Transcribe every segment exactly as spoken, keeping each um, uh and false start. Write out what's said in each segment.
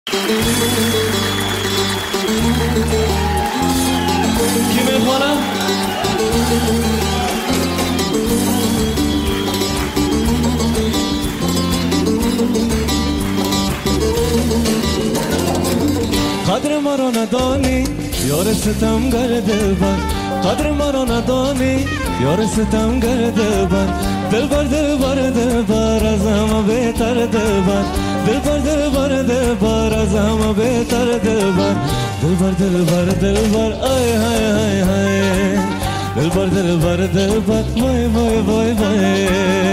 کی میخوانم؟ قدر ما رو ندانی یار ستم گرده بر، قدر ما رو ندانی یار ستم گرده بر، دل بر دل بر دل بر از همه بهتر دل بر، دل بر دل بر دل بر از همه بهتر دل بر، دل بر دل بر دل بر آی های های های، دل بر دل بر دل بر وای وای وای وای.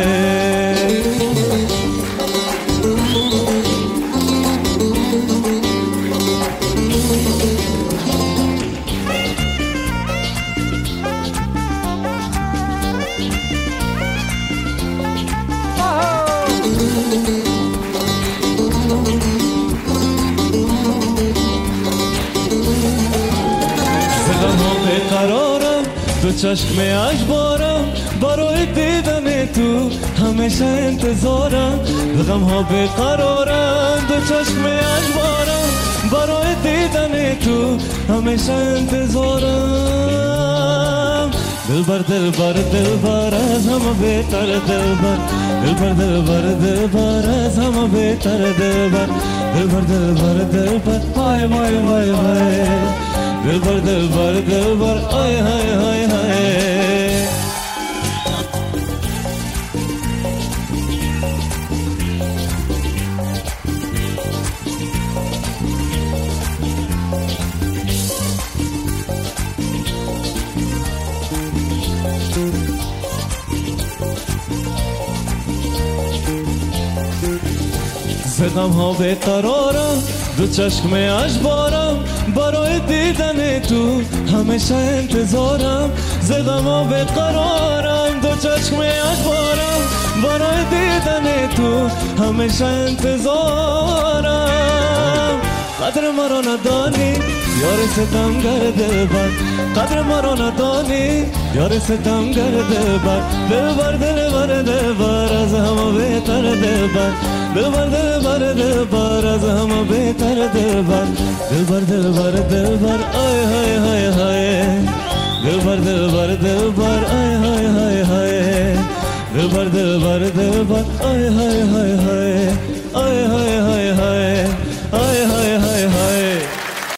قرارم تو چشم اجبارم، برای دیدن تو همیشه انتظارم، غم ها بیقرارم تو چشم اجبارم، برای دیدن تو همیشه انتظارم، دل بر دل بر دل بر از همه بهتر دل بر، دل بر دل بر دل بر از همه بهتر دل بر، دل بر دل بر دل بر وای وای وای وای، دل بر دل بر دل بر آی های های های. زدم ها بیقرارم دو چشم اجبارم، برای دیدن تو همیشه انتظارم، زدم ها بیقرارم دو چشم اجبارم، برای دیدن تو همیشه انتظارم، قدر ما رو ندانی یار ستم گرده بر، قدر ما رو ندانی یار ستم گرده بر، دل بر دل بر دل بر از همه بهتر دل بر، دل بر دل بر دل بر از همه بهتر دل بر، دل بر دل بر دل بر آی های های های، دل بر دل بر دل بر آی های های های، دل بر دل بر دل بر آی های های های.